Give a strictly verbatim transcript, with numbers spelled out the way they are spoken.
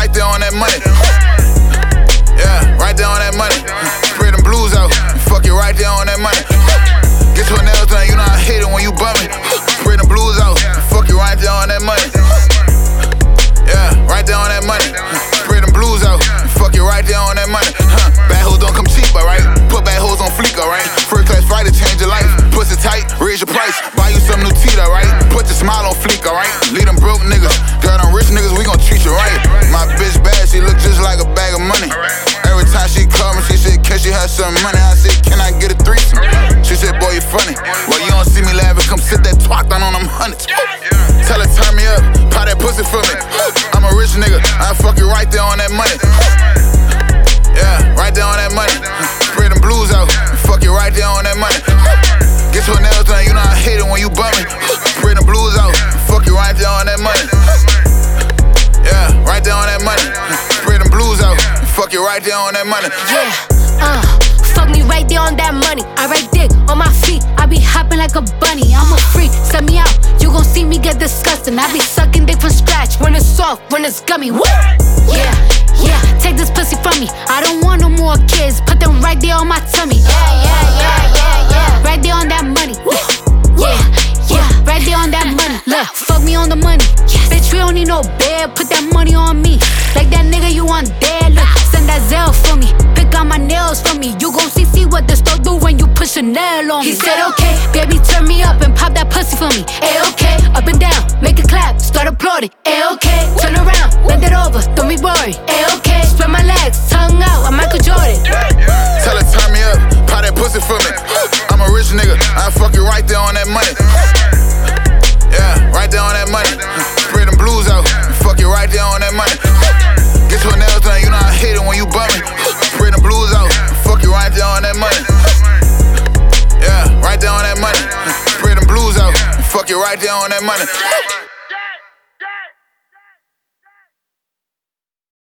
right there on that money. Yeah, right there on that money. Spread them blues out, fuck you right there on that money. Get your nails done, you know I hate it when you bum me. Spread them blues out, fuck you right there on that money. Yeah, right there on that money. Spread them blues out, fuck you right there on that money. Huh. Bad hoes don't come cheap, alright? Put bad hoes on fleek, alright? First class flight to change your life. Pussy tight, raise your price. Buy you some new teeth, alright? Put your smile on fleek, alright? Lead them broke niggas. Girl, them rich niggas, we gon' treat you right. My bitch bad, she look just like a bag of money. Every time she call me, she said, can she have some money? I said, can I get a threesome? She said, boy, you funny. Well, you don't see me laughing, come sit that twat down on them hundreds. Tell her, turn me up, pop that pussy for me. I'm a rich nigga, I fuck you right there on that money. Yeah, right there on that money. Spread them blues out, fuck you right there on that money. Get your nails done, you know I hate it when you bum me. Spread them blues out, fuck you right there on that money. Yeah, right there on that money. Spread them blues out, fuck you right there on that money. Yeah, uh, fuck me right there on that money. I ride dick on my feet, I be hopping like a bunny. I'm a freak, set me out, you gon' see me get disgusting. I be sucking dick from scratch, when it's soft, when it's gummy. Woo! Yeah, yeah, take this pussy from me. I don't want no more kids, put them right there on my tummy. Yeah, yeah, yeah, yeah, yeah. Right there on that money. Yeah, yeah, right there on that money. Look, fuck me on the money. Bitch, we don't need no bed, put that money on me. Like that nigga you want dead, look, send that Zelle for me. Pick out my nails for me. You gon' see, see what the store do when you push a nail on me. He said okay, baby turn me up and pop that pussy for me. A-okay, up and down, make it clap, start applauding. A-okay, turn around, bend it over, don't be boring. A-okay, spread my legs, tongue out, I'm Michael Jordan. Tell her turn me up, pop that pussy for me. I'm a rich nigga, I fuck you right there on that money. Yeah, right there on that money. Spread them blues out, fuck you right there on that money. Get your nails done, you know I hate it when you bum me. Spread them blues out, fuck you right there on that money. Yeah, right there on that money. Spread them blues out, fuck you right there on that money.